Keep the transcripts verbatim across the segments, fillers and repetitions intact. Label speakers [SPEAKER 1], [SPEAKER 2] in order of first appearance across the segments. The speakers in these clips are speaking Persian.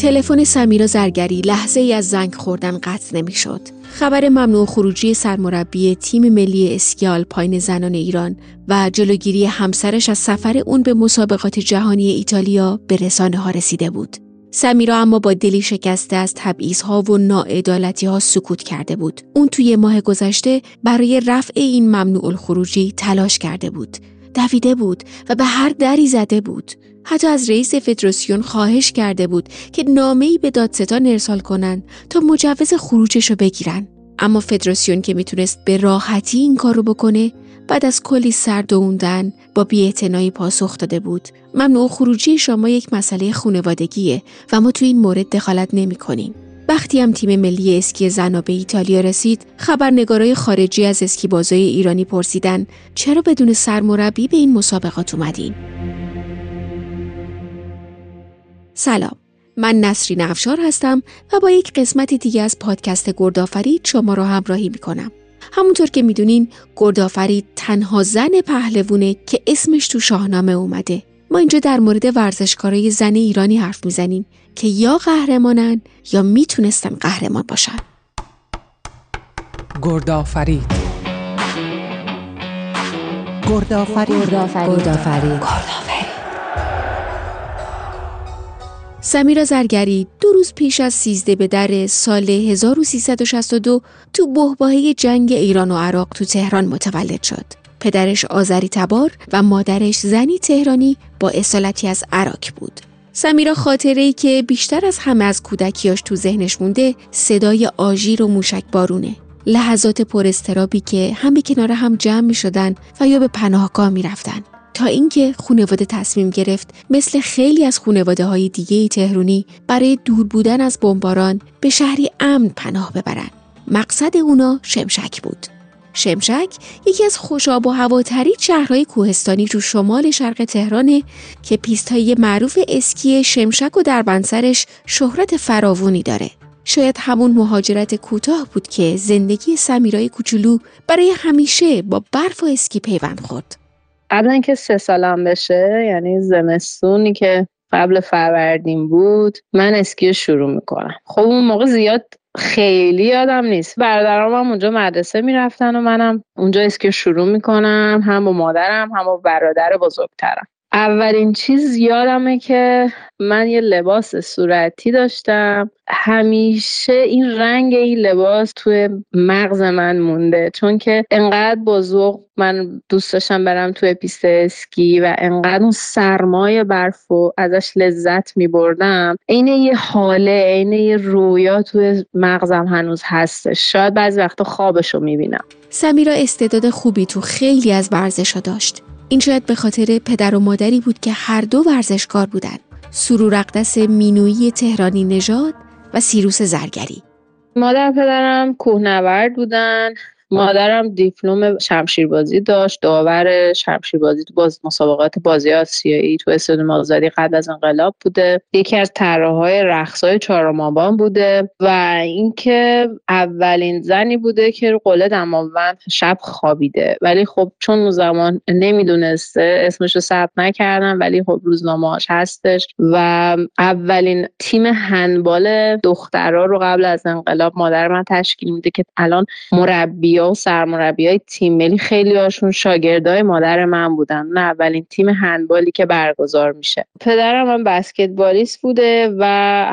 [SPEAKER 1] تلفن سمیرا زرگری لحظه ای از زنگ خوردن قطع نمی شد. خبر ممنوع خروجی سرمربی تیم ملی اسکی آلپاین زنان ایران و جلوگیری همسرش از سفر اون به مسابقات جهانی ایتالیا به رسانه ها رسیده بود. سمیرا اما با دلی شکسته از تبعیض‌ها و ناعدالتی‌ها سکوت کرده بود. اون توی ماه گذشته برای رفع این ممنوع الخروجی تلاش کرده بود. دویده بود و به هر دری زده بود. حتی از رئیس فدراسیون خواهش کرده بود که نامه‌ای به دادستان ارسال کنن تا مجوز خروجشو بگیرن. اما فدراسیون که میتونست به راحتی این کارو بکنه، بعد از کلی سردوندن با بی‌اعتنایی پاسخ داده بود: ممنوع خروجی شما یک مسئله خانوادگیه و ما تو این مورد دخالت نمی‌کنیم. وقتی هم تیم ملی اسکی زن‌ها به ایتالیا رسید، خبرنگارای خارجی از اسکیبازای ایرانی پرسیدن چرا بدون سرمربی به این مسابقات اومدین؟ سلام، من نسرین افشار هستم و با یک قسمت دیگه از پادکست گردآفرید شما رو همراهی میکنم. همونطور که میدونین، گردآفرید تنها زن پهلوونه که اسمش تو شاهنامه اومده. ما اینجا در مورد ورزشکارای زن ایرانی حرف میزنیم که یا قهرمانن یا میتونستن قهرمان باشن.
[SPEAKER 2] گردآفرید گردآفرید گردآفرید
[SPEAKER 1] سمیرا زرگری دو روز پیش از سیزده به در سال هزار و سیصد و شصت و دو تو بحباحه جنگ ایران و عراق تو تهران متولد شد. پدرش آذری تبار و مادرش زنی تهرانی با اصالتی از عراق بود. سمیرا خاطره‌ای که بیشتر از همه از کودکیاش تو ذهنش مونده صدای آژیر و موشک بارونه. لحظات پر اضطرابی که هم به کنار هم جمع می شدن و یا به پناهگاه می رفتن. تا اینکه خانواده تصمیم گرفت مثل خیلی از خانواده‌های دیگه تهرانی برای دور بودن از بمباران به شهری امن پناه ببرن. مقصد اونا شمشک بود. شمشک یکی از خوشاب و هواترین شهرهای کوهستانی تو شمال شرق تهرانه که پیست‌های معروف اسکی شمشک و دربندسرش شهرت فراوانی داره. شاید همون مهاجرت کوتاه بود که زندگی سمیرای کوچولو برای همیشه با برف و اسکی پیوند خورد.
[SPEAKER 3] قبل اینکه سه سالم بشه، یعنی زمستونی که قبل فروردین بود، من اسکی شروع میکنم. خب اون موقع زیاد خیلی یادم نیست. برادرام هم اونجا مدرسه میرفتن و منم اونجا اسکی شروع میکنم، هم با مادرم هم با برادر بزرگترم. اولین چیز یادمه که من یه لباس صورتی داشتم. همیشه این رنگ این لباس توی مغز من مونده، چون که انقدر با ذوق من دوست داشتم برم توی پیست اسکی و انقدر اون سرمای برفو ازش لذت می بردم. عین یه حاله، عین یه رویا توی مغزم هنوز هستش. شاید بعضی وقتا خوابشو می بینم.
[SPEAKER 1] سمیرا استعداد خوبی تو خیلی از ورزش‌ها داشت. این شاید به خاطر پدر و مادری بود که هر دو ورزشکار بودن. سرور اقدس مینویی تهرانی نژاد و سیروس زرگری.
[SPEAKER 3] مادر پدرم کوهنورد بودن. مادرم دیپلم شمشیربازی داشت، داور شمشیربازی تو باز مسابقات بازی آسیایی تو استادیوم آزادی قبل از انقلاب بوده. یکی از طراحهای رقص‌های چهارم آبان بوده و اینکه اولین زنی بوده که رو قله دماوند شب خوابیده. ولی خب چون اون زمان نمیدونسته اسمشو ثبت نکردن، ولی خب روزنامه‌اش هستش. و اولین تیم هندبال دخترها رو قبل از انقلاب مادر من تشکیل میده که الان مربی و سرمربیای تیم ملی خیلی هاشون شاگردای مادر من بودن. نه اولین تیم هندبالی که برگزار میشه. پدرم هم بسکتبالیست بوده و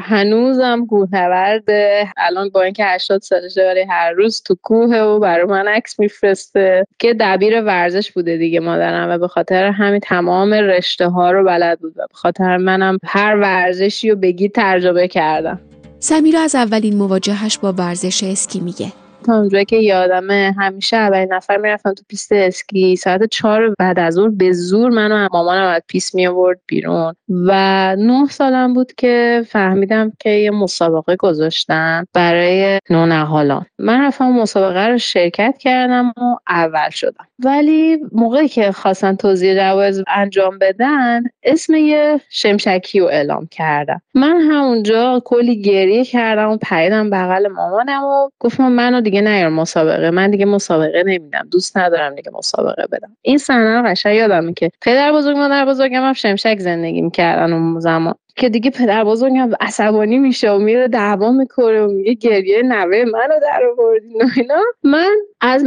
[SPEAKER 3] هنوزم کوهنورده. الان با اینکه هشتاد سالشه ولی هر روز تو کوه و برای من عکس میفرسته. که دبیر ورزش بوده دیگه مادرم و به خاطر همین تمام رشته ها رو بلد بود و به خاطر منم هر ورزشی رو بگی تجربه کردم.
[SPEAKER 1] سمیرا از اولین مواجهش با ورزش اسکی میگه:
[SPEAKER 3] تا اونجایی که یادمه همیشه اولین نفر میرفتم تو پیست اسکی. ساعت چهار بعد از ظهر به زور منو مامانم از پیست می آورد بیرون و نه سالم بود که فهمیدم که یه مسابقه گذاشتن برای نونهالان. من رفتم مسابقه رو شرکت کردم و اول شدم. ولی موقعی که خواستن توزیع جوایز انجام بدن اسم یه شمشکی رو اعلام کردم. من همونجا کلی گریه کردم و پریدم بغل مامانم و گفتم منو دیگه نیار مسابقه، من دیگه مسابقه نمیدم، دوست ندارم دیگه مسابقه بدم. این صحنه رو قشنگ یادمه که پدر بزرگ مادر بزرگم هم شمشک زندگی میکردن اون زمان که دیگه پدر بزرگم عصبانی میشه و میره دعوا میکنه و میگه گریه نوه منو در آوردین و اینا. من از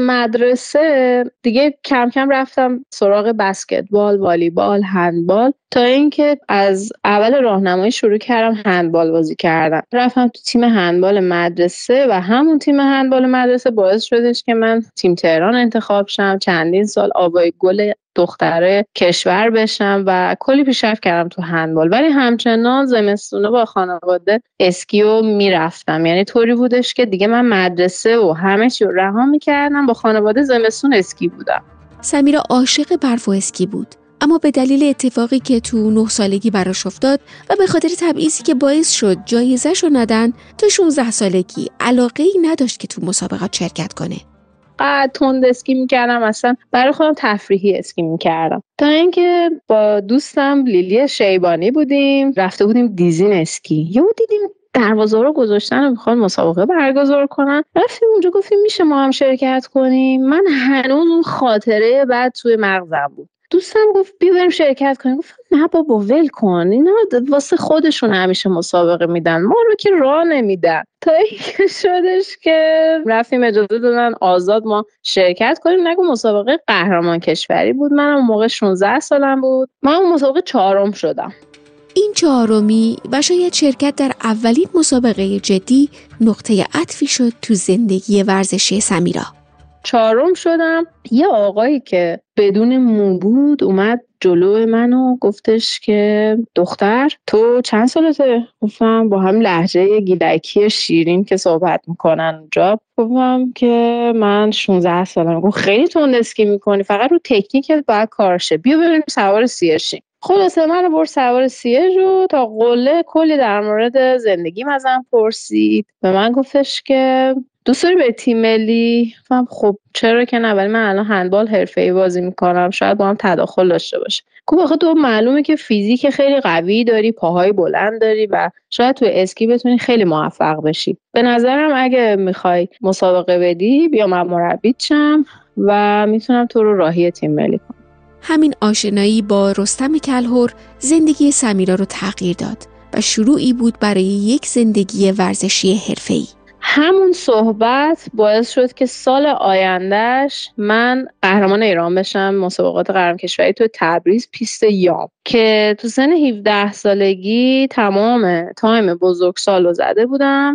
[SPEAKER 3] مدرسه دیگه کم کم رفتم سراغ بسکتبال، والیبال، هندبال، تا اینکه از اول راهنمایی شروع کردم هندبال بازی کردم. رفتم تو تیم هندبال مدرسه و همون تیم هندبال مدرسه باعث شدش که من تیم تهران انتخاب شم، چندین سال آوای گل دختره کشور بشم و کلی پیشرفت کردم تو هندبال. ولی همچنان زمستونه با خانواده اسکیو میرفتم، یعنی طوری بودش که دیگه من مدرسه و همه چی رو رها میکردم، با خانواده زمستون اسکی بودم.
[SPEAKER 1] سمیرا عاشق برف و اسکی بود، اما به دلیل اتفاقی که تو نه سالگی براش افتاد و به خاطر تبعیضی که باعث شد جایزه‌شو ندن، تا شانزده سالگی علاقه‌ای نداشت که تو مسابقات شرکت کنه.
[SPEAKER 3] قد تند اسکی میکردم، اصلا برای خودم تفریحی اسکی میکردم، تا اینکه با دوستم لیلی شیبانی بودیم، رفته بودیم دیزین اسکی. یهو دیدیم دروازه رو گذاشتن و میخوان مسابقه برگزار کنن. رفتیم اونجا گفتیم میشه ما هم شرکت کنیم. من هنوز اون خاطره بعد توی مغزم بود. دوستم گفت بیا بریم شرکت کنیم. گفتم نه بابا ول کن، اینا واسه خودشون همیشه مسابقه میدن، ما رو که راه نمیدن. تا اینکه شدش که رفتیم اجازه دادن آزاد ما شرکت کنیم. نگو مسابقه قهرمان کشوری بود، من اون موقع شانزده سالم بود، من اون مسابقه چهارم شدم.
[SPEAKER 1] این چهارمی و شاید شرکت در اولین مسابقه جدی نقطه عطفی شد تو زندگی ورزشی سمیرا.
[SPEAKER 3] چهارم شدم. یه آقایی که بدون مو بود اومد جلو منو گفتش که دختر تو چند سالته؟ گفتم با هم لهجه گیلکی شیرین که صحبت میکنن اونجا، گفتم که من شانزده سالم. گفت خیلی تند اسکی میکنی، فقط رو تکنیکت باید کارشه، بیا بریم سوار سیرشیم. خلاصه من رو برد سوار سیرش رو تا قله کلی در مورد زندگیم ازم پرسید. به من گفتش که دوست داری به تیم ملی؟ گفتم خب چرا که نه، ولی من الان هندبال حرفه‌ای بازی میکنم، شاید با هم تداخل داشته باشه. گفت آخه تو معلومه که فیزیک خیلی قوی داری، پاهای بلند داری و شاید تو اسکی بتونی خیلی موفق بشی. به نظرم اگه میخوای مسابقه بدی بیا من مربیت شم و میتونم تو رو راهی تیم ملی کنم.
[SPEAKER 1] همین آشنایی با رستم کلهر زندگی سمیرا رو تغییر داد و شروعی بود برای یک زندگی ورزشی حرفه‌ای.
[SPEAKER 3] همون صحبت باعث شد که سال آیندهش من قهرمان ایران بشم مسابقات قهرمان کشوری تو تبریز پیست یام، که تو سن هفده سالگی تمام تایم بزرگسال رو زده بودم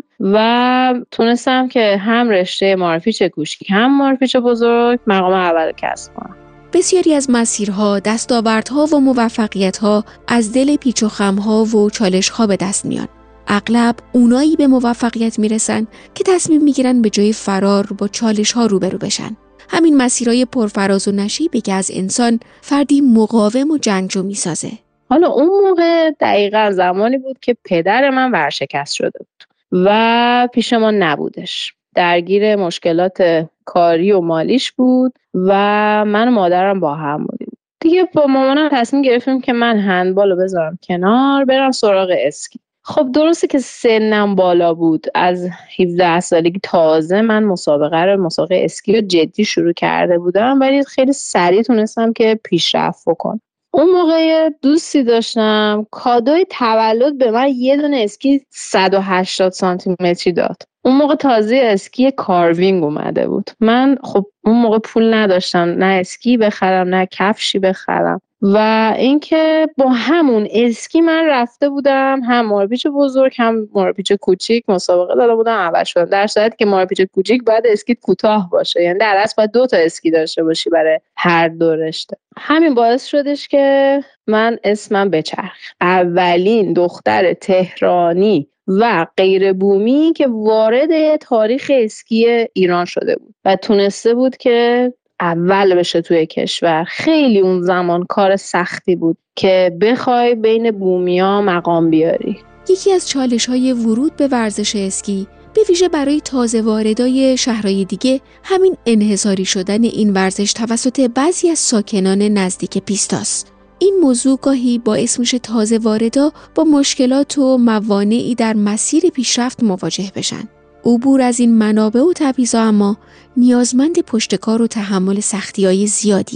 [SPEAKER 3] و تونستم که هم رشته مارپیچ کوچیک هم مارپیچ بزرگ مقام اول کسب کنم.
[SPEAKER 1] بسیاری از مسیرها، دستاوردها و موفقیتها از دل پیچ و خمها و چالشها به دست میان. اغلب اونایی به موفقیت میرسن که تصمیم میگیرن به جای فرار با چالشها روبرو بشن. همین مسیرهای پرفراز و نشیبی که از انسان فردی مقاوم و جنگجو میسازه.
[SPEAKER 3] حالا اون موقع دقیقا زمانی بود که پدر من ورشکست شده بود و پیش ما نبودش، درگیر مشکلات کاری و مالیش بود و من و مادرم با هم بودیم. دیگه با مامانم تصمیم گرفتیم که من هندبال رو بذارم کنار، برم سراغ اسکی. خب درسته که سنم بالا بود، از هفده سالگی تازه من مسابقه رو مسابقه اسکی رو جدی شروع کرده بودم، ولی خیلی سریع تونستم که پیشرفت بکنم. اون موقع دوستی داشتم کادوی تولد به من یه دونه اسکی صد و هشتاد سانتی متری داد. اون موقع تازه اسکی کاروینگ اومده بود. من خب اون موقع پول نداشتم نه اسکی بخرم نه کفشی بخرم و اینکه با همون اسکی من رفته بودم هم مارپیچ بزرگ هم مارپیچ کوچیک مسابقه داده بودم، اول شدم، در صورتی که مارپیچ کوچیک باید اسکی کوتاه باشه، یعنی در اصل باید دو تا اسکی داشته باشی برای هر دو رشته. همین باعث شدش که من اسمم بچرخ، اولین دختر تهرانی و غیر بومی که وارد تاریخ اسکی ایران شده بود و تونسته بود که اول بشه توی کشور. خیلی اون زمان کار سختی بود که بخوای بین بومیا مقام بیاری.
[SPEAKER 1] یکی از چالش‌های ورود به ورزش اسکی به ویژه برای تازه واردای شهرهای دیگه همین انحصاری شدن این ورزش توسط بعضی از ساکنان نزدیک پیستاست. این موضوع گاهی باعث میشه تازه واردا با مشکلات و موانعی در مسیر پیشرفت مواجه بشن. عبور از این منابع و تبعیض‌ها اما نیازمند پشتکار و تحمل سختی‌های زیادیه.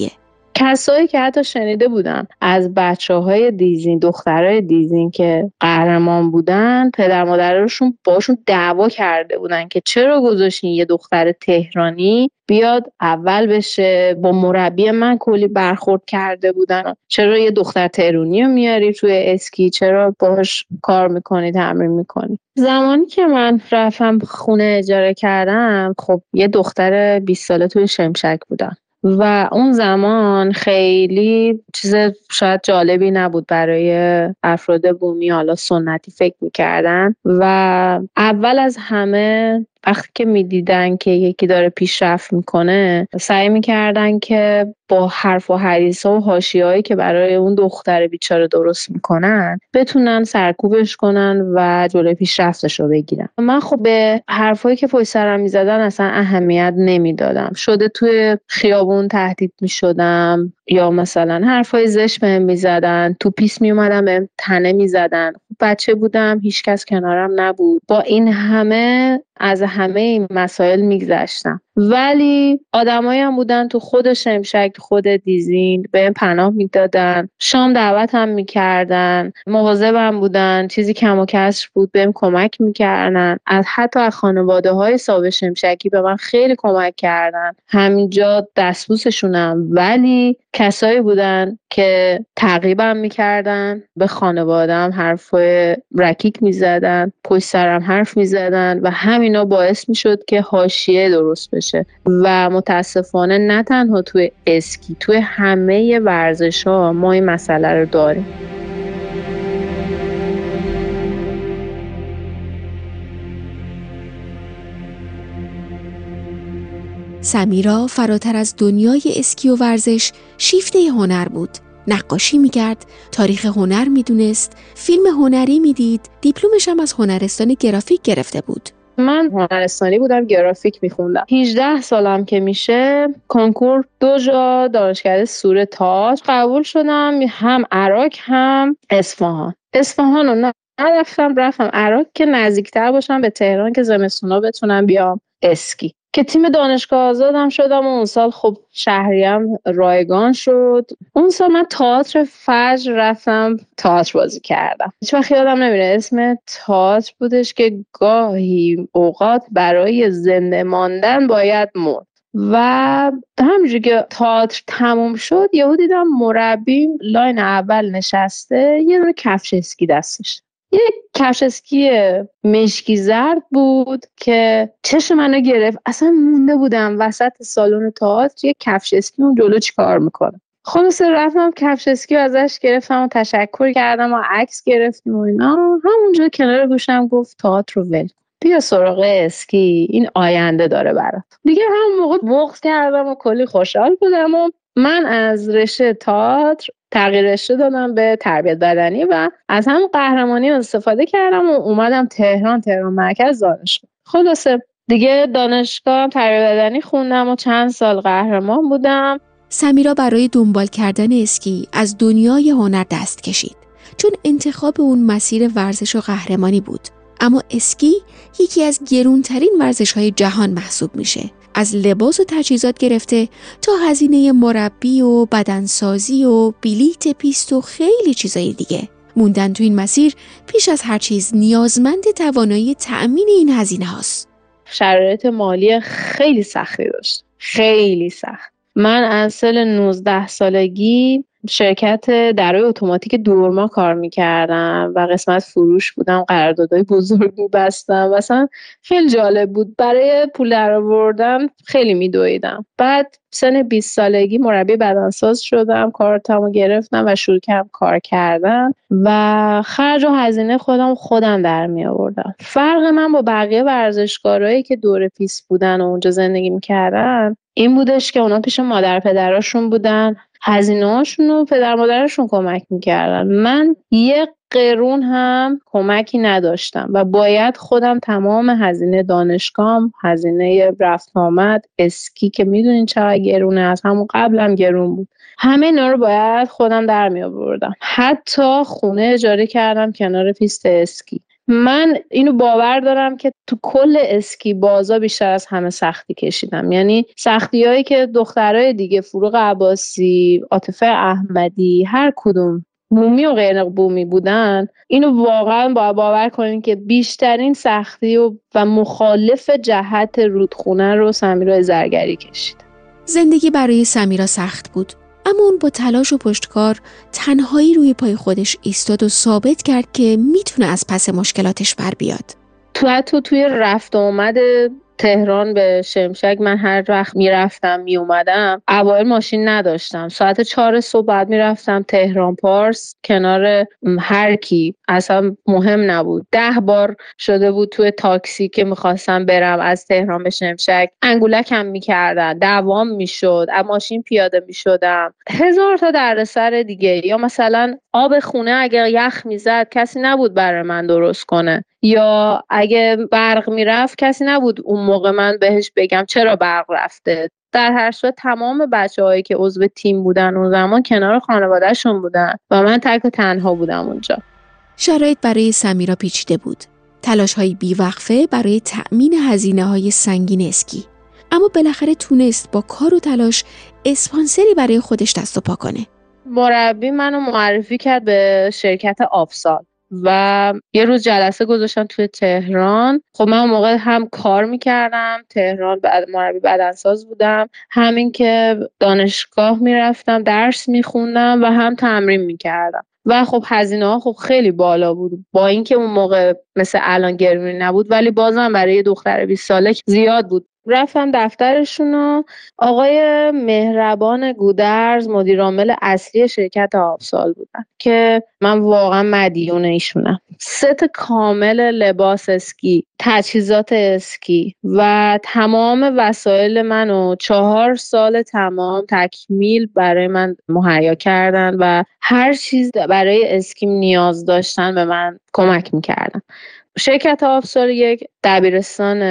[SPEAKER 3] کسایی که حتی شنیده بودم از بچه‌های دیزین، دخترای دیزین که قهرمان بودن، پدر مادرشون باشون دعوا کرده بودن که چرا گذاشتین یه دختر تهرانی بیاد اول بشه. با مربی من کلی برخورد کرده بودن، چرا یه دختر تهرانی رو میاری توی اسکی، چرا باهاش کار میکنی، تمرین میکنی. زمانی که من رفتم خونه اجاره کردم، خب یه دختر بیست ساله توی شمشک بودم و اون زمان خیلی چیز شاید جالبی نبود برای افراد بومی، حالا سنتی فکر میکردن و اول از همه وقتی که میدیدن که یکی داره پیشرفت میکنه سعی میکردن که با حرف و حدیث ها و حاشیه‌هایی که برای اون دختر بیچاره درست میکنن بتونن سرکوبش کنن و جلوی پیشرفتش رو بگیرن. من خب به حرفایی که پشت سرم میزدن اصلا اهمیت نمیدادم. شده توی خیابون تهدید میشدم یا مثلا حرفای زشت بهم میزدن، تو پیس میومدن بهم تنه میزدن. بچه بودم، هیچ کس کنارم نبود. با این همه از همه این مسائل میگذشتم، ولی آدمایی هم بودن تو خود شمشک، خود دیزین بهم پناه میدادن، شام دعوتم میکردن، مواظبم بودن، چیزی کم و کسر بود بهم کمک میکردن. از حتی از خانواده های صاحب شمشکی به من خیلی کمک کردن، همینجا دستبوسشونم. ولی کسایی بودن که تعقیبم میکردن، به خانواده‌ام حرفای رکیک میزدن، پشت سرم حرف میزدن و همینا باعث میشد که حاشیه درست بشه. و متاسفانه نه تنها توی اسکی، توی همه ورزش‌ها ما این مسئله رو داریم.
[SPEAKER 1] سمیرا فراتر از دنیای اسکی و ورزش شیفته هنر بود. نقاشی میکرد، تاریخ هنر میدونست، فیلم هنری میدید، دیپلمش هم از هنرستان گرافیک گرفته بود.
[SPEAKER 3] من هنرستانی بودم، گرافیک میخوندم. هجده سالم که میشه کنکور دو جا دانشکده سور تاج قبول شدم، هم عراق هم اصفهان. اصفهان رو نرفتم، رفتم عراق که نزدیکتر باشم به تهران که زمستونا بتونم بیام اسکی. که تیم دانشگاه آزادم شدم و اون سال خب شهریم رایگان شد. اون سال من تئاتر فجر رفتم تئاتر بازی کردم. هیچ وقت یادم نمیره اسم تئاتر بودش که گاهی اوقات برای زنده ماندن باید مرد. و همینجوری که تئاتر تموم شد یهو دیدم مربیم لاین اول نشسته، یه دونه کفش اسکی دستش، یک کفش اسکی مشکی زرد بود که چشم منو گرفت. اصلا مونده بودم وسط سالن تئاتر یک کفش اسکی اون جلو چی کار میکنه. خلاص رفتم کفش اسکی ازش گرفتم و تشکر کردم و عکس گرفتیم و اینا. همونجا کنار گوشم گفت تئاتر رو ول، بیا سراغ اسکی، این آینده داره برات. دیگه هم موقع بغض کردم و کلی خوشحال بودم و من از رشته تئاتر تغییر رشته دادم به تربیت بدنی و از همون قهرمانی استفاده کردم و اومدم تهران، تهران مرکز دانشگاه. خلاصه دیگه دانشگاه تربیت بدنی خوندم و چند سال قهرمان بودم.
[SPEAKER 1] سمیرا برای دنبال کردن اسکی از دنیای هنر دست کشید، چون انتخاب اون مسیر ورزش و قهرمانی بود. اما اسکی یکی از گرونترین ورزش‌های جهان محسوب میشه. از لباس و تجهیزات گرفته تا هزینه مربی و بدنسازی و بلیت پیست و خیلی چیزای دیگه. موندن تو این مسیر پیش از هر چیز نیازمند توانایی تأمین این هزینه هاست.
[SPEAKER 3] شرایط مالی خیلی سختی داشت، خیلی سخت. من از سال نوزده سالگی شرکت درای اتوماتیک دورما کار میکردم و قسمت فروش بودم، قراردادهای بزرگ میبستم. مثلا خیلی جالب بود، برای پول در آوردن خیلی میدویدم. بعد سن بیست سالگی مربی بدنساز شدم، کارتمو گرفتم و شروع کردم کار کردن و خرج و هزینه خودم خودم در می آوردم. فرق من با بقیه ورزشکارایی که دور پیست بودن و اونجا زندگی میکردن این بودش که اونا پیش مادر پدراشون بودن، هزینه‌هاشون رو پدر مادرشون کمک میکردن. من یک قرون هم کمکی نداشتم و باید خودم تمام هزینه دانشگاهم، هزینه رفت آمد، اسکی که میدونین چقدر گرونه، از همون قبلم گرون بود، همه اینا رو باید خودم در می آوردم. حتی خونه اجاره کردم کنار پیست اسکی. من اینو باور دارم که تو کل اسکی بازا بیشتر از همه سختی کشیدم. یعنی سختی هایی که دخترای دیگه، فروغ عباسی، عاطفه احمدی، هر کدوم بومی و غیر بومی بودن، اینو واقعا با باور کنین که بیشترین سختی و, و مخالف جهت رودخونه رو سمیرا زرگری کشید.
[SPEAKER 1] زندگی برای سمیرا سخت بود، اما اون با تلاش و پشتکار تنهایی روی پای خودش ایستاد و ثابت کرد که میتونه از پس مشکلاتش بر بیاد.
[SPEAKER 3] تو حتی توی رفت و آمد تهران به شمشک من هر وقت میرفتم میومدم، اوایل ماشین نداشتم، ساعت چهار صبح بعد میرفتم تهران پارس کنار هر کی، اصلا مهم نبود. ده بار شده بود توی تاکسی که میخواستم برم از تهران به شمشک انگولکم میکردن، دوام میشد، از ماشین پیاده میشدم، هزار تا دردسر دیگه. یا مثلا آب خونه اگر یخ میزد کسی نبود برای من درست کنه، یا اگه برق میرفت کسی نبود اون موقع من بهش بگم چرا برق رفته. در هر صورت تمام بچه‌هایی که عضو تیم بودن اون زمان کنار خانواده‌شون بودن و من تک و تنها بودم اونجا.
[SPEAKER 1] شرایط برای سمیرا پیچیده بود. تلاش‌های بی‌وقفه برای تأمین هزینه‌های سنگین اسکی. اما بالاخره تونست با کار و تلاش اسپانسری برای خودش دست و پا کنه.
[SPEAKER 3] مربی منو معرفی کرد به شرکت آفسال و یه روز جلسه گذاشتن توی تهران. خب من اون موقع هم کار میکردم تهران، بعد مربی بدنساز بودم، همین که دانشگاه میرفتم درس میخوندم و هم تمرین میکردم و خب هزینه ها خب خیلی بالا بود، با اینکه اون موقع مثل الان گرونی نبود ولی بازم برای دختر بیست ساله زیاد بود. رفتم دفترشون و آقای مهربان گودرز مدیر عامل اصلی شرکت آفسال بودن که من واقعا مدیون ایشونم. ست کامل لباس اسکی، تجهیزات اسکی و تمام وسایل منو چهار سال تمام تکمیل برای من مهیا کردن و هر چیز برای اسکیم نیاز داشتن به من کمک میکردن. شرکت آفسال یک دبیرستان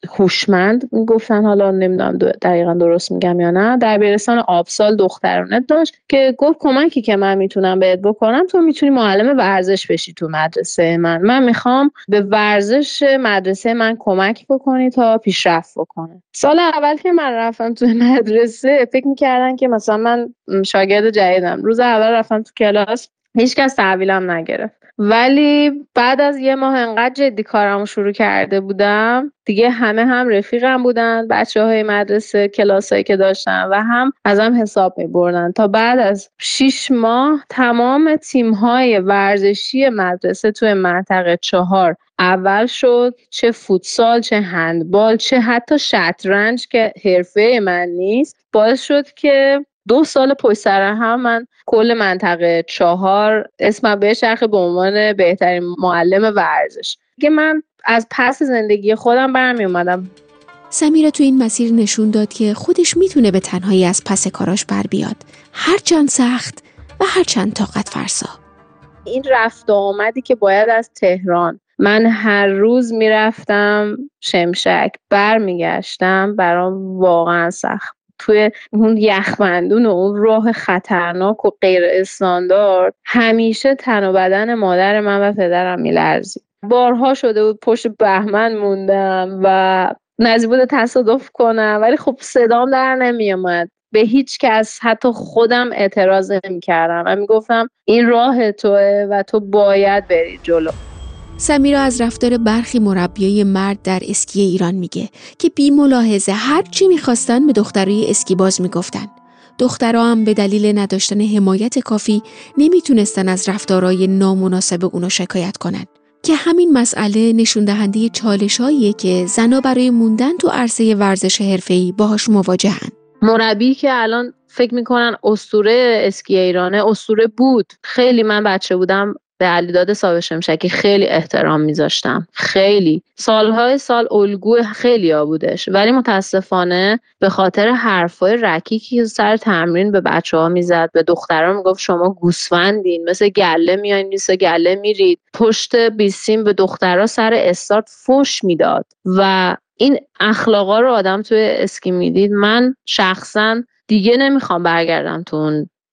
[SPEAKER 3] هوشمند میگفتن، حالا نمیدونم دقیقا درست میگم یا نه، دبیرستان آفسال دخترانه داشت که گفت کمکی که من میتونم بهت بکنم، تو میتونی معلم ورزش بشی تو مدرسه من، من میخوام به ورزش مدرسه من کمک بکنی تا پیشرفت بکنه. سال اول که من رفتم تو مدرسه فکر میکردن که مثلا من شاگرد جدیدم. روز اول رفتم تو کلاس هیچ کس تحویلم نگرفت، ولی بعد از یه ماه انقدر جدی کارمو شروع کرده بودم دیگه همه هم رفیقم بودن، بچه های مدرسه، کلاسایی که داشتم و هم ازم حساب می بردن. تا بعد از شیش ماه تمام تیم های ورزشی مدرسه توی منطقه چهار اول شد، چه فوتسال، چه هندبال، چه حتی شطرنج که حرفه من نیست، باعث شد که دو سال پشت سر هم من کل منطقه چهار اسمم به چرخه به عنوان بهترین معلم ورزش. که من از پس زندگی خودم برمی اومدم.
[SPEAKER 1] سمیرا تو این مسیر نشون داد که خودش میتونه به تنهایی از پس کاراش بر بیاد، هرچند سخت و هرچند طاقت فرسا.
[SPEAKER 3] این رفت و آمدی که باید از تهران من هر روز میرفتم شمشک برمیگشتم برام واقعا سخت. توی اون یخبندون و اون راه خطرناک و غیر استاندارد همیشه تن و بدن مادر من و پدرم میلرزید. بارها شده بود پشت بهمن موندم و نزدیک بود تصادف کنم، ولی خب صدام در نمی اومد. به هیچ کس حتی خودم اعتراض نمی کردم و می گفتم این راه توه و تو باید بری جلو.
[SPEAKER 1] سمیرا از رفتار برخی مربیای مرد در اسکی ایران میگه که بی ملاحظه هر چی میخواستن به دخترای اسکی باز میگفتن. دخترها هم به دلیل نداشتن حمایت کافی نمیتونستن از رفتارهای نامناسب اونو شکایت کنن که همین مسئله نشون دهنده چالشاییه که زنا برای موندن تو عرصه ورزش حرفه‌ای باهاش مواجهن.
[SPEAKER 3] مربی که الان فکر میکنن اسطوره اسکی ایرانه، اسطوره بود. خیلی من بچه بودم به علیداد صاحب شمشکی خیلی احترام میذاشتم، خیلی سالهای سال الگو خیلی ها بودش، ولی متاسفانه به خاطر حرفای رکیکی که سر تمرین به بچه ها میزد، به دخترها میگفت شما گوسفندین، مثل گله میاین مثل گله میرید، پشت بیسیم به دخترها سر استارت فوش میداد و این اخلاقا رو آدم توی اسکی میدید. من شخصا دیگه نمیخوام برگردم تو اون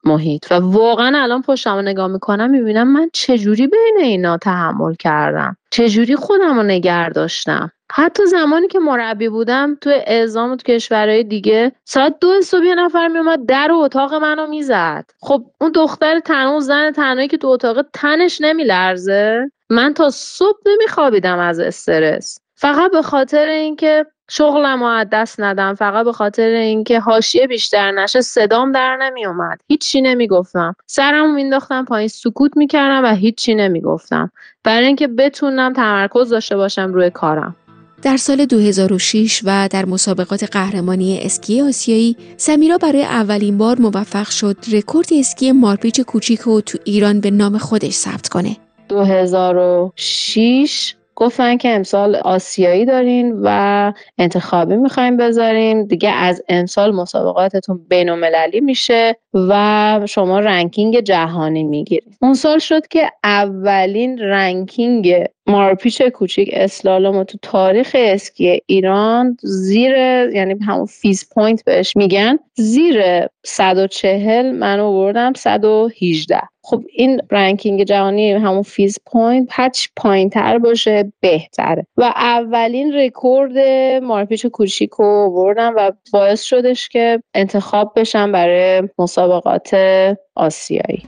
[SPEAKER 3] محیط. و واقعا الان پشتمو نگاه میکنم میبینم من چجوری بین اینا تحمل کردم، چجوری خودم رو نگه داشتم. حتی زمانی که مربی بودم تو اعزام تو کشورهای دیگه ساعت دو صبح یه نفر میومد در اتاق منو میزد. خب اون دختر تنها، زن تنهایی که تو اتاق تنش نمیلرزه، من تا صبح نمیخوابیدم از استرس، فقط به خاطر اینکه شغلمو از دست ندم، فقط به خاطر اینکه حاشیه بیشتر نشه. صدام در نمی اومد، هیچی نمیگفتم، سرمو مینداختم پایین، سکوت میکردم و هیچی نمیگفتم برای اینکه بتونم تمرکز داشته باشم روی کارم.
[SPEAKER 1] در سال دو هزار و شش و در مسابقات قهرمانی اسکی آسیایی، سمیرا برای اولین بار موفق شد رکورد اسکی مارپیچ کوچیک رو تو ایران به نام خودش ثبت کنه.
[SPEAKER 3] دو هزار و شش گفتن که امسال آسیایی دارین و انتخابی میخوایم بذاریم دیگه، از امسال مسابقاتتون بین المللی میشه و شما رنکینگ جهانی میگیرید. اون سال شد که اولین رنکینگ مارپیچ کوچیک اسلالوم تو تاریخ اسکی ایران زیر، یعنی همون فیز پوینت بهش میگن، زیر صد و چهل من آوردم صد و هجده. خب این رنکینگ جهانی همون فیز پوینت هرچی پایین تر باشه بهتره و اولین رکورد مارپیچ کوچیک رو آوردم و باعث شدش که انتخاب بشم برای مسابقات آسیایی.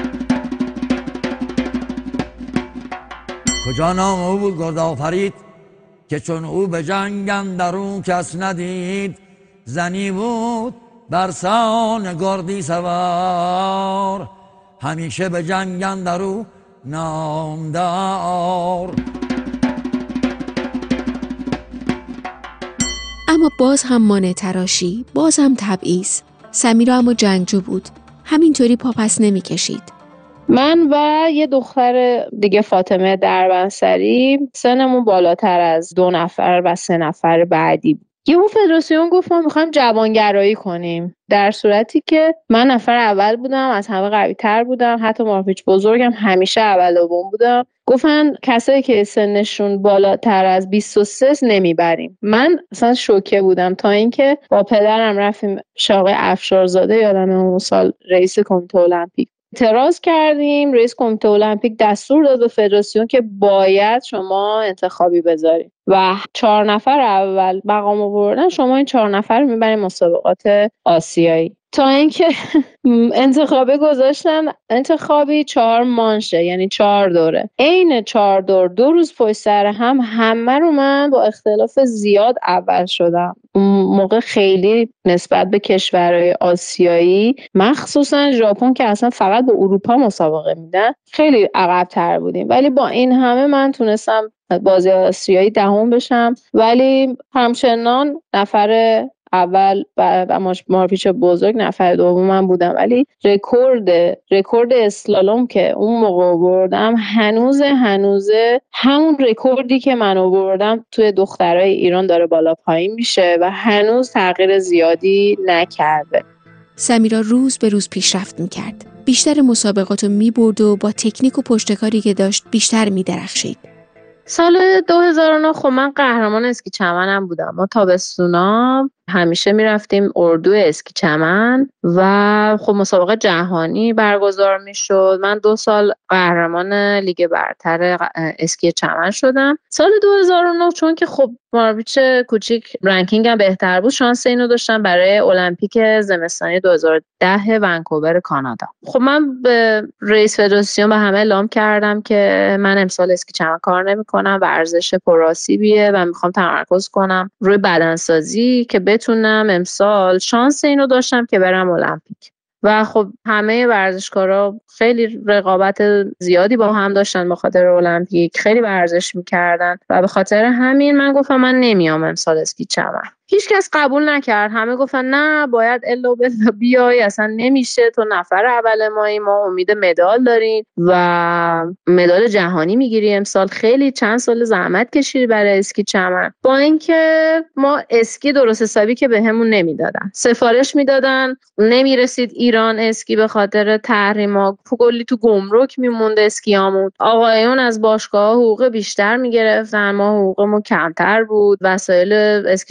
[SPEAKER 4] کجا نام او بود گرد آفرید که چون او به جنگ اندرون کس ندید، زنی بود برسان گردی سوار، همیشه به جنگ اندرون نامدار.
[SPEAKER 1] اما باز هم مانع تراشی، باز هم تبعیض. سمیرا اما جنگجو بود، همینطوری پاپس نمی کشید.
[SPEAKER 3] من و یه دختر دیگه فاطمه دربنسری سنمون بالاتر از دو نفر و سه نفر بعدی بود. یهو فدراسیون گفت ما میخوایم جوانگرایی کنیم، در صورتی که من نفر اول بودم، از همه قوی تر بودم، حتی مارپیچ بزرگم همیشه اول دوم بودم. گفتن کسایی که سنشون بالاتر از بیست و سه نمیبریم. من اصلا شوکه بودم تا اینکه با پدرم رفتیم شاقه افشارزاده، یادمه اون سال رئیس کمیته المپیک، اعتراض کردیم. رئیس کمیته المپیک دستور داد به فدراسیون که باید شما انتخابی بذارید و چهار نفر اول مقام آوردن، شما این چهار نفر رو میبرید مسابقات آسیایی. تا اینکه انتخابی گذاشتن، انتخابی چهار مانشه، یعنی چهار دوره، عین چهار دور دو روز پشت سر هم، همه رو من با اختلاف زیاد اول شدم. اون موقع خیلی نسبت به کشورهای آسیایی، مخصوصا ژاپن که اصلا فقط به اروپا مسابقه میدن، خیلی عقب‌تر بودیم. ولی با این همه من تونستم بازی آسیایی دهم بشم، ولی همچنان نفر اول و مارپیچ بزرگ نفر دوم من بودم. ولی رکورد رکورد اسلالوم که اون موقع آوردم هنوز هنوز همون رکوردی که من آوردم توی دخترای ایران داره بالا پایین میشه و هنوز تغییر زیادی نکرده.
[SPEAKER 1] سمیرا روز به روز پیشرفت میکرد، بیشتر مسابقات رو میبرد و با تکنیک و پشتکاری که داشت بیشتر میدرخشید.
[SPEAKER 3] سال دو هزار و نه خب من قهرمان اسکی چمنم بودم. ما تابستونا همیشه میرفتیم اردو اسکی چمن و خب مسابقه جهانی برگزار میشد. من دو سال قهرمان لیگ برتر اسکی چمن شدم. سال دو هزار و نه چون که خب مارپیچ کوچیک رنکینگم بهتر بود، شانس اینو داشتم برای المپیک زمستانی دو هزار و ده ونکوور کانادا. خب من به رئیس فدراسیون به همه اعلام کردم که من امسال اسکی چمن کار نمی‌کنم، ورزش پرآسیبیه و میخوام تمرکز کنم روی بدنسازی که بتونم امسال شانس اینو داشتم که برم المپیک. و خب همه ورزشکارا خیلی رقابت زیادی با هم داشتن به خاطر المپیک، خیلی ورزش میکردن و به خاطر همین من گفتم من نمیام امسال اسکی چمن. هیچ کس قبول نکرد، همه گفتن نه باید الا بلا بیای، اصلا نمیشه، تو نفر اول مایی، ما امید مدال داریم و مدال جهانی میگیری امسال. خیلی چند سال زحمت کشیدی برای اسکی چمن. با اینکه ما اسکی درست حسابی که بهمون نمیدادن، سفارش میدادن، نمیرسید ایران اسکی به خاطر تحریما، کلی تو گمرک میموند اسکیامون. آقایون از باشگاه حقوق بیشتر میگرفتن، ما حقوقمون کمتر بود. وسایل اسکی چمن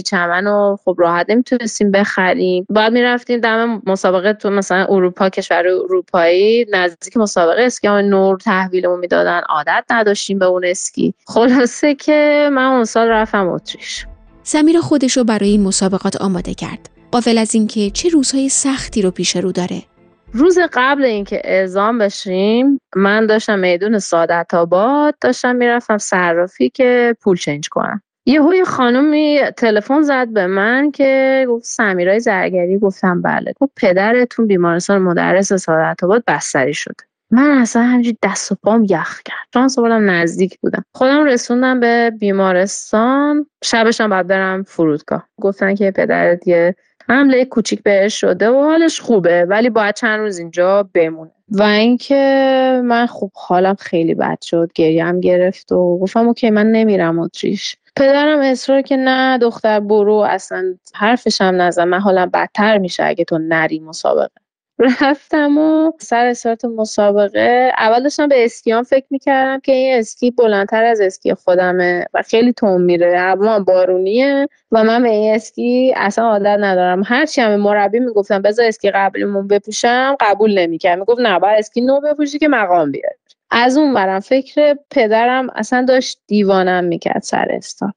[SPEAKER 3] و خب راحت نمیتونستیم بخریم. بعد میرفتیم دم مسابقه تو مثلا اروپا، کشور اروپایی، نزدیک مسابقه اسکی های نور تحویلمون میدادن. عادت نداشتیم به اون اسکی. خلاصه که من اون سال رفتم اتریش.
[SPEAKER 1] سمیرا خودش رو برای این مسابقات آماده کرد، غافل از اینکه چه روزهای سختی رو پیش رو داره.
[SPEAKER 3] روز قبل اینکه اعزام بشیم من داشتم میدون سعادت آباد داشتم میرفتم صرافی که پول چنج کنم. یهو خانومی تلفن زد به من که گفت سمیرای زرگری. گفتم بله. گفت پدرتون بیمارستان مدرس سعادت آباد بستری شده. من اصلا همینجوری دست و پام یخ کرد. شانس آوردم نزدیک بودم. خودم رسوندم به بیمارستان. شبش هم بعد برم فرودگاه. گفتن که پدرت یه حمله کوچیک بهش شده و حالش خوبه ولی باید چند روز اینجا بمونه. و اینکه من خوب حالم خیلی بد شد، گریم گرفت و گفتم اوکی من نمیرم اتریش. پدرم اصرار که نه دختر برو، اصلا حرفش هم نزد، من حالم بدتر میشه اگه تو نری مسابقه. رفتم و سر استارت مسابقه اول داشتم به اسکیام فکر میکردم که این اسکی بلندتر از اسکی خودمه و خیلی تون میره، هوا بارونیه و من به این اسکی اصلا عادت ندارم. هرچی هم مربی میگفتم بذار اسکی قبلیمون بپوشم قبول نمیکرد، میگفت نه باید اسکی نو بپوشی که مقام بیاد. از اون برم فکر پدرم اصلا داشت دیوانم میکرد سر استارت.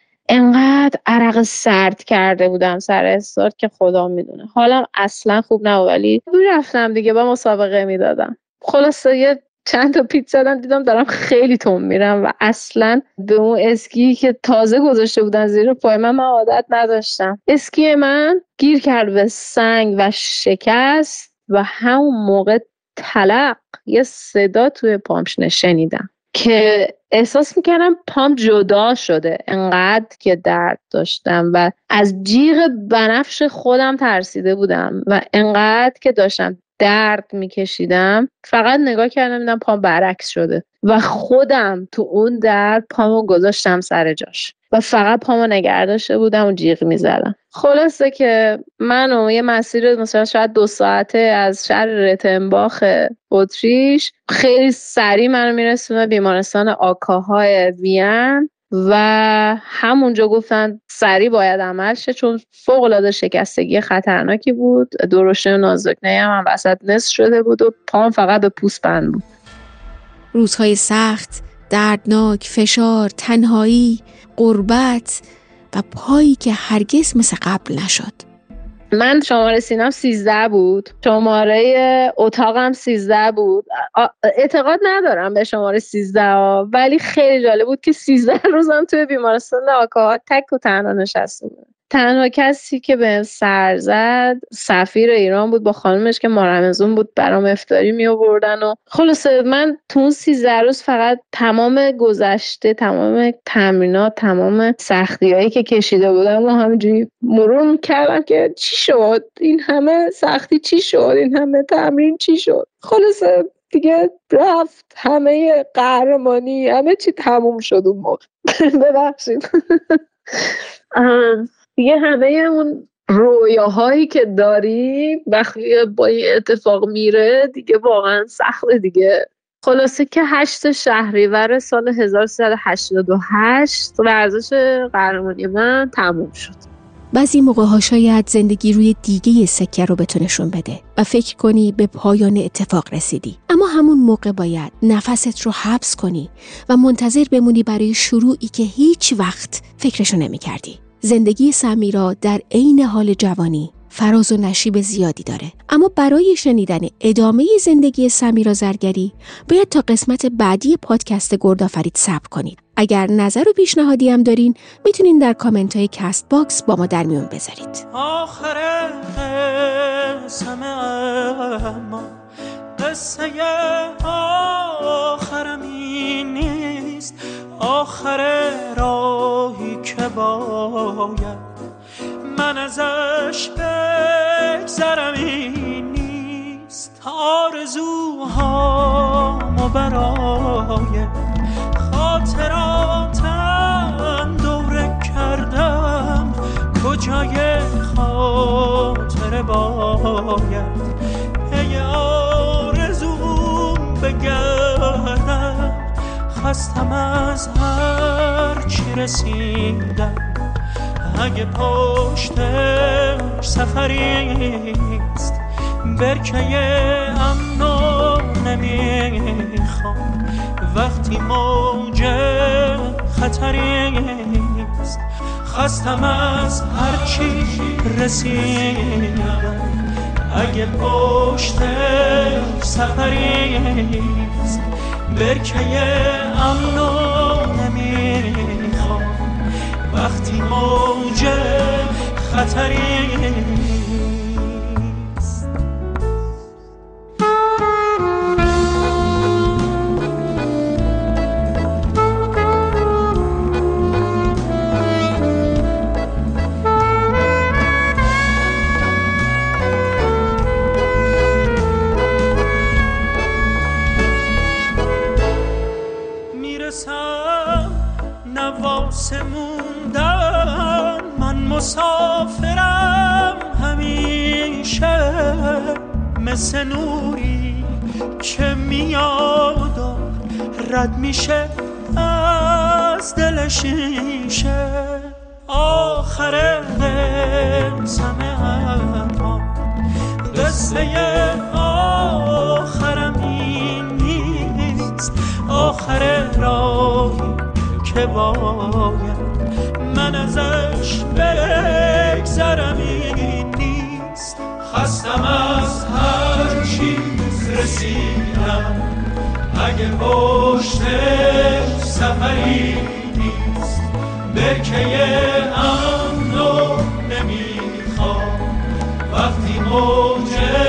[SPEAKER 3] انقدر عرق سرد کرده بودم سر استارت که خدا میدونه حالم اصلا خوب نبود، ولی رفتم دیگه با مسابقه میدادم. خلاصه یه چند تا پیچ زدم دیدم دارم خیلی تون میرم و اصلا به اون اسکی که تازه گذاشته بودن زیر پای من من عادت نداشتم. اسکی من گیر کرد به سنگ و شکست و همون موقع تلق یه صدا توی پام شنیدم که احساس میکردم پام جدا شده، انقدر که درد داشتم و از جیغ بنفش خودم ترسیده بودم و انقدر که داشتم درد میکشیدم فقط نگاه کردم دیدم پام برعکس شده و خودم تو اون درد پامو گذاشتم سر جاش و فقط پامو نگه داشته بودم و جیغ میزدم. خلاصه که منو یه مسیر مثلا شاید دو ساعته از شهر رتنباخ اتریش خیلی سریع منو میرسونه بیمارستان آکاهای وین و همونجا گفتن سریع باید عمل شه چون فوق العاده شکستگی خطرناکی بود. درشته و نازکنه هم, هم وسط نصف شده بود و پام فقط به پوست بند بود.
[SPEAKER 1] روزهای سخت، دردناک، فشار، تنهایی، غربت و پایی که هرگز مثل قبل نشد.
[SPEAKER 3] من شماره سینم سیزده بود، شماره اتاقم سیزده بود. اعتقاد ندارم به شماره سیزده ولی خیلی جالب بود که سیزده روزم توی بیمارستان آکا تک و تنها نشسته بود. تنها کسی که بهم سر زد سفیر ایران بود با خانومش که ما رمضان بود برام افطاری می آوردن و خلاصه من تو اون سیزده روز فقط تمام گذشته، تمام تمرینات، تمام سختی‌هایی که کشیده بودم و همینجوری مرور می‌کردم که چی شد، این همه سختی چی شد، این همه تمرین چی شد. خلاصه دیگه رفت همه قهرمانی، همه چی تموم شد اون موقع. ببخشید. دیگه همه اون رویاهایی که داری وقتی با این اتفاق میره دیگه واقعا سخته دیگه. خلاصه که هشت شهریور سال هزار و سیصد و هشتاد و هشت ورزش قهرمانی من تموم شد.
[SPEAKER 1] بعضی موقع‌ها شاید زندگی روی دیگه سکه رو به تو نشون بده و فکر کنی به پایان اتفاق رسیدی، اما همون موقع باید نفست رو حبس کنی و منتظر بمونی برای شروعی که هیچ وقت فکرشو نمی کردی. زندگی سمیرا در عین حال جوانی فراز و نشیب زیادی داره، اما برای شنیدن ادامه زندگی سمیرا زرگری باید تا قسمت بعدی پادکست گردآفرید صبر کنید. اگر نظر و پیشنهادی هم دارین میتونین در کامنت های کست باکس با ما در میون بذارید.
[SPEAKER 5] آخر قسم اما قصه آخرم این نیست، آخر راهی که باید من ازش بگذرم این نیست. آرزوهامو برای خاطراتم دوره کردم، کجای خاطره باید هی آرزوم بگردم. خستم از هر چی رسیدم، اگه پشتش سفریست برکه امنو نمیخوام وقتی موج خطریست خستم از هرچی رسیدم اگه پشتش سفریست برکه امنو نمیخوام وقتی موج خطریست موندن من مسافرم همیشه مثل نوری که میاد و رد میشه از دل شیشه آخر قسم اما قصه آخرم این نیست آخر راهی که باید من ازش بگذرم این نیست خستم از هر چیز رسیدم اگه پشتش سفری نیست برکه امنو نمیخوام وقتی موج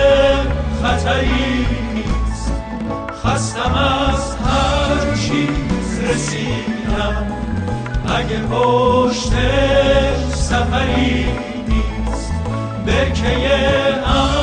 [SPEAKER 5] خطری نیست خستم از هر چیز رسیدم اگه پشتش سفری نیست برکه